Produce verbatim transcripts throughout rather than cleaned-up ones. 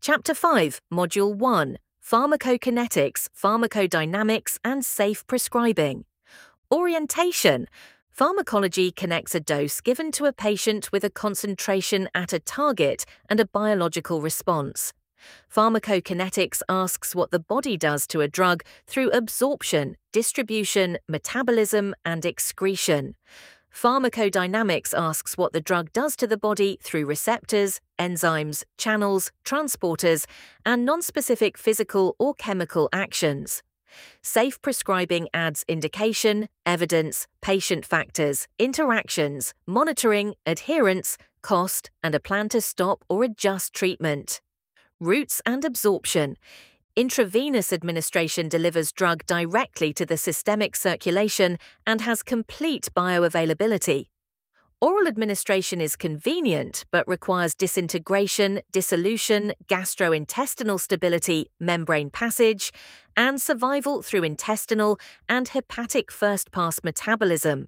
Chapter five, Module one, Pharmacokinetics, Pharmacodynamics and Safe Prescribing. Orientation. Pharmacology connects a dose given to a patient with a concentration at a target and a biological response. Pharmacokinetics asks what the body does to a drug through absorption, distribution, metabolism, and excretion. Pharmacodynamics asks what the drug does to the body through receptors, enzymes, channels, transporters, and nonspecific physical or chemical actions. Safe prescribing adds indication, evidence, patient factors, interactions, monitoring, adherence, cost, and a plan to stop or adjust treatment. Routes and absorption. Intravenous administration delivers drug directly to the systemic circulation and has complete bioavailability. Oral administration is convenient but requires disintegration, dissolution, gastrointestinal stability, membrane passage, and survival through intestinal and hepatic first-pass metabolism.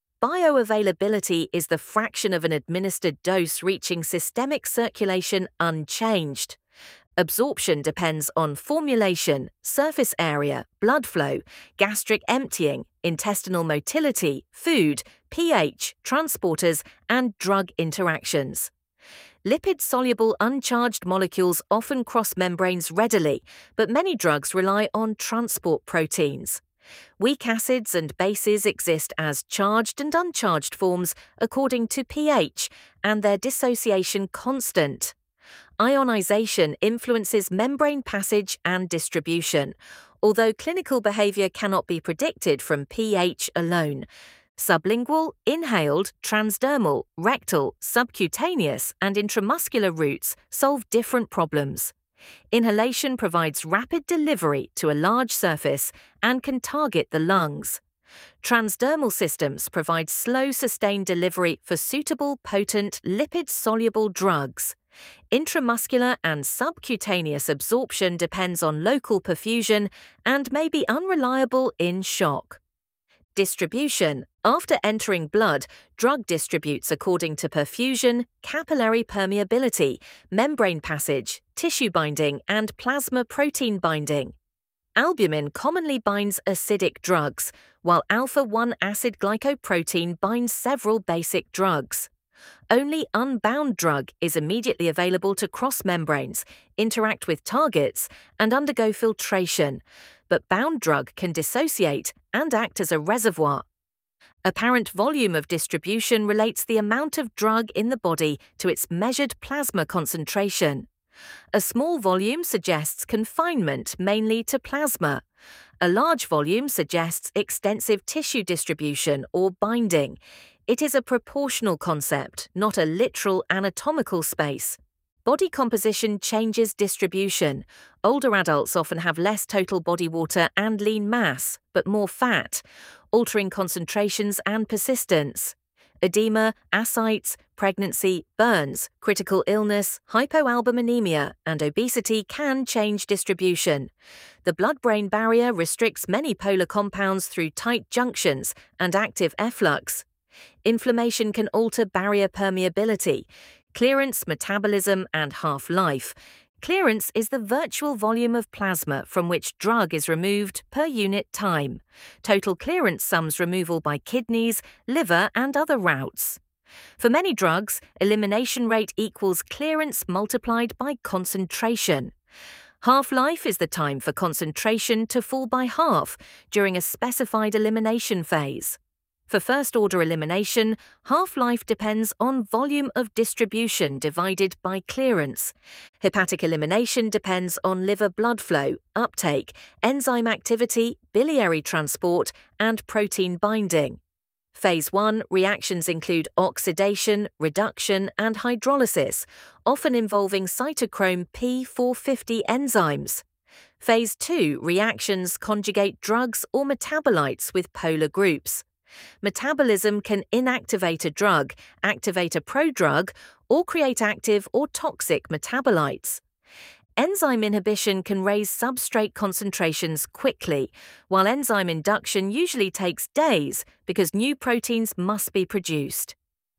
Bioavailability is the fraction of an administered dose reaching systemic circulation unchanged. Absorption depends on formulation, surface area, blood flow, gastric emptying, intestinal motility, food, pH, transporters, and drug interactions. Lipid-soluble uncharged molecules often cross membranes readily, but many drugs rely on transport proteins. Weak acids and bases exist as charged and uncharged forms according to pH and their dissociation constant. Ionization influences membrane passage and distribution, although clinical behavior cannot be predicted from pH alone. Sublingual, inhaled, transdermal, rectal, subcutaneous, and intramuscular routes solve different problems. Inhalation provides rapid delivery to a large surface and can target the lungs. Transdermal systems provide slow, sustained delivery for suitable, potent, lipid-soluble drugs. Intramuscular and subcutaneous absorption depends on local perfusion and may be unreliable in shock. Distribution. After entering blood, drug distributes according to perfusion, capillary permeability, membrane passage, tissue binding, and plasma protein binding. Albumin commonly binds acidic drugs, while alpha one acid glycoprotein binds several basic drugs. Only unbound drug is immediately available to cross membranes, interact with targets, and undergo filtration, but bound drug can dissociate and act as a reservoir. Apparent volume of distribution relates the amount of drug in the body to its measured plasma concentration. A small volume suggests confinement mainly to plasma. A large volume suggests extensive tissue distribution or binding. It is a proportional concept, not a literal anatomical space. Body composition changes distribution. Older adults often have less total body water and lean mass, but more fat, altering concentrations and persistence. Edema, ascites, pregnancy, burns, critical illness, hypoalbuminemia, and obesity can change distribution. The blood-brain barrier restricts many polar compounds through tight junctions and active efflux. Inflammation can alter barrier permeability, clearance, metabolism, and half-life. Clearance is the virtual volume of plasma from which drug is removed per unit time. Total clearance sums removal by kidneys, liver, and other routes. For many drugs, elimination rate equals clearance multiplied by concentration. Half-life is the time for concentration to fall by half during a specified elimination phase. For first-order elimination, half-life depends on volume of distribution divided by clearance. Hepatic elimination depends on liver blood flow, uptake, enzyme activity, biliary transport, and protein binding. Phase one reactions include oxidation, reduction, and hydrolysis, often involving cytochrome P four fifty enzymes. Phase two reactions conjugate drugs or metabolites with polar groups. Metabolism can inactivate a drug, activate a prodrug, or create active or toxic metabolites. Enzyme inhibition can raise substrate concentrations quickly, while enzyme induction usually takes days because new proteins must be produced.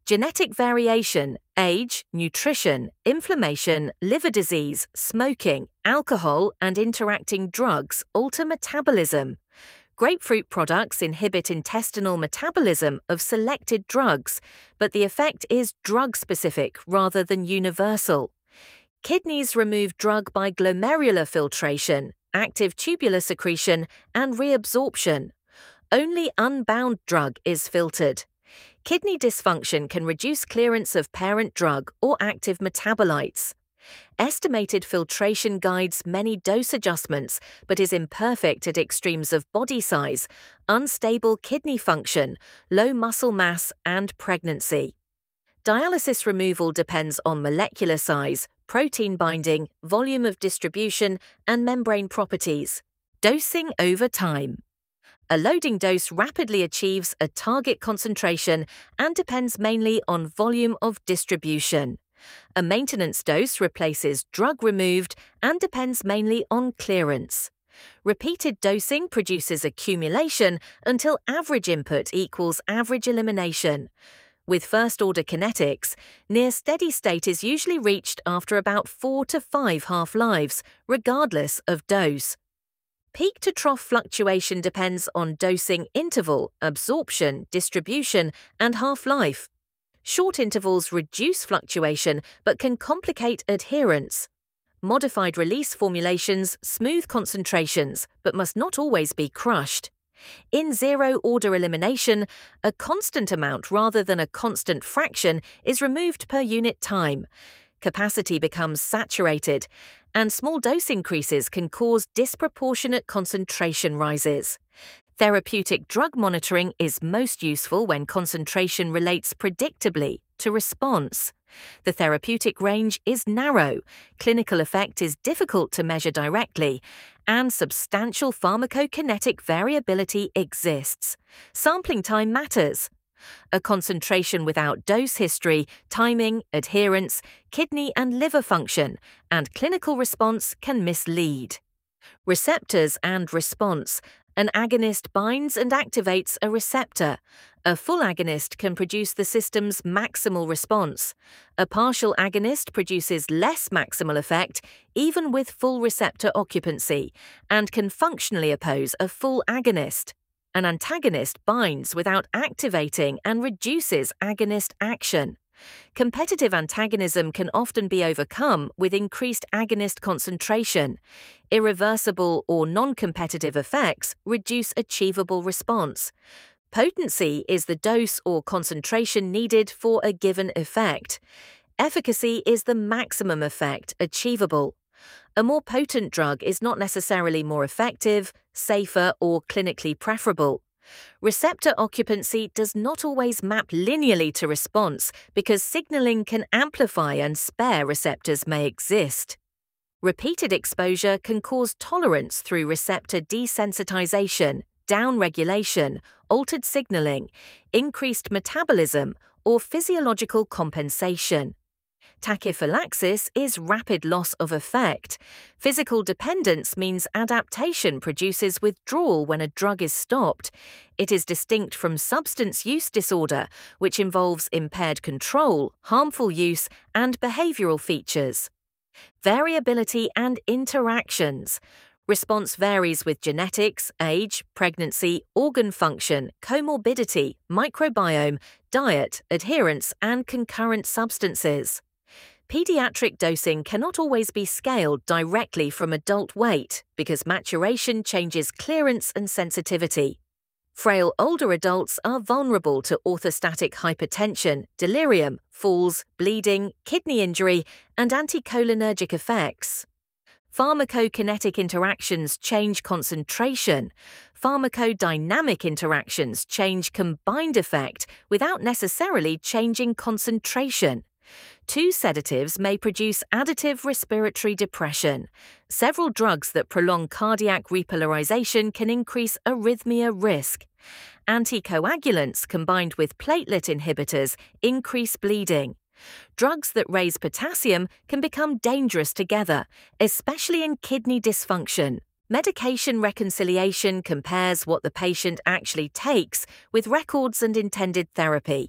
Genetic variation, age, nutrition, inflammation, liver disease, smoking, alcohol, and interacting drugs alter metabolism. Grapefruit products inhibit intestinal metabolism of selected drugs, but the effect is drug-specific rather than universal. Kidneys remove drug by glomerular filtration, active tubular secretion, and reabsorption. Only unbound drug is filtered. Kidney dysfunction can reduce clearance of parent drug or active metabolites. Estimated filtration guides many dose adjustments but is imperfect at extremes of body size, unstable kidney function, low muscle mass, and pregnancy. Dialysis removal depends on molecular size, protein binding, volume of distribution, and membrane properties. Dosing over time. A loading dose rapidly achieves a target concentration and depends mainly on volume of distribution. A maintenance dose replaces drug removed and depends mainly on clearance. Repeated dosing produces accumulation until average input equals average elimination. With first-order kinetics, near steady state is usually reached after about four to five half-lives, regardless of dose. Peak to trough fluctuation depends on dosing interval, absorption, distribution, and half-life. Short intervals reduce fluctuation but can complicate adherence. Modified release formulations smooth concentrations but must not always be crushed. In zero-order elimination, a constant amount rather than a constant fraction is removed per unit time. Capacity becomes saturated, and small dose increases can cause disproportionate concentration rises. Therapeutic drug monitoring is most useful when concentration relates predictably to response. The therapeutic range is narrow, clinical effect is difficult to measure directly, and substantial pharmacokinetic variability exists. Sampling time matters. A concentration without dose history, timing, adherence, kidney and liver function, and clinical response can mislead. Receptors and response. An agonist binds and activates a receptor. A full agonist can produce the system's maximal response. A partial agonist produces less maximal effect, even with full receptor occupancy, and can functionally oppose a full agonist. An antagonist binds without activating and reduces agonist action. Competitive antagonism can often be overcome with increased agonist concentration. Irreversible or non-competitive effects reduce achievable response. Potency is the dose or concentration needed for a given effect. Efficacy is the maximum effect achievable. A more potent drug is not necessarily more effective, safer, or clinically preferable. Receptor occupancy does not always map linearly to response because signaling can amplify and spare receptors may exist. Repeated exposure can cause tolerance through receptor desensitization, downregulation, altered signaling, increased metabolism, or physiological compensation. Tachyphylaxis is rapid loss of effect. Physical dependence means adaptation produces withdrawal when a drug is stopped. It is distinct from substance use disorder, which involves impaired control, harmful use, and behavioral features. Variability and interactions. Response varies with genetics, age, pregnancy, organ function, comorbidity, microbiome, diet, adherence, and concurrent substances. Pediatric dosing cannot always be scaled directly from adult weight because maturation changes clearance and sensitivity. Frail older adults are vulnerable to orthostatic hypertension, delirium, falls, bleeding, kidney injury, and anticholinergic effects. Pharmacokinetic interactions change concentration. Pharmacodynamic interactions change combined effect without necessarily changing concentration. Two sedatives may produce additive respiratory depression. Several drugs that prolong cardiac repolarization can increase arrhythmia risk. Anticoagulants combined with platelet inhibitors increase bleeding. Drugs that raise potassium can become dangerous together, especially in kidney dysfunction. Medication reconciliation compares what the patient actually takes with records and intended therapy.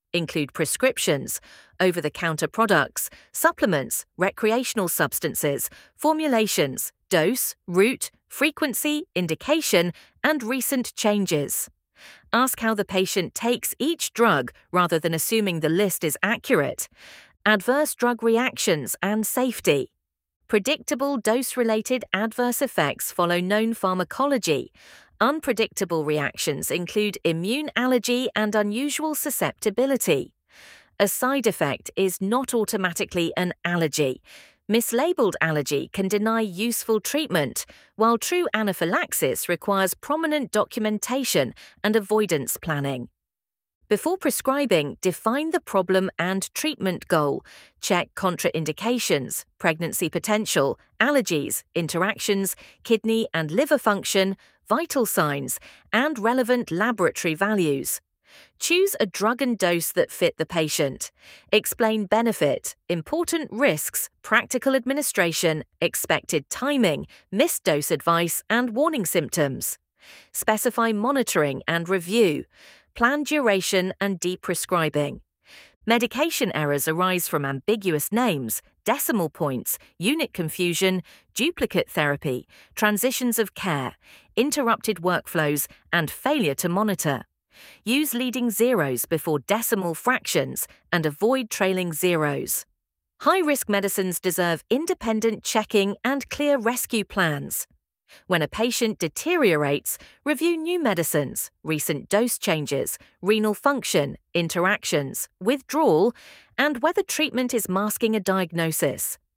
include prescriptions, over-the-counter products, supplements, recreational substances, formulations, dose, route, frequency, indication, and recent changes. Ask how the patient takes each drug rather than assuming the list is accurate. Adverse drug reactions and safety. Predictable dose-related adverse effects follow known pharmacology. Unpredictable reactions include immune allergy and unusual susceptibility. A side effect is not automatically an allergy. Mislabeled allergy can deny useful treatment, while true anaphylaxis requires prominent documentation and avoidance planning. Before prescribing, define the problem and treatment goal. Check contraindications, pregnancy potential, allergies, interactions, kidney and liver function, vital signs, and relevant laboratory values. Choose a drug and dose that fit the patient. Explain benefit, important risks, practical administration, expected timing, missed dose advice, and warning symptoms. Specify monitoring and review. Plan duration and deprescribing. Medication errors arise from ambiguous names, decimal points, unit confusion, duplicate therapy, transitions of care, interrupted workflows, and failure to monitor. Use leading zeros before decimal fractions and avoid trailing zeros. High-risk medicines deserve independent checking and clear rescue plans. When a patient deteriorates, review new medicines, recent dose changes, renal function, interactions, withdrawal, and whether treatment is masking a diagnosis.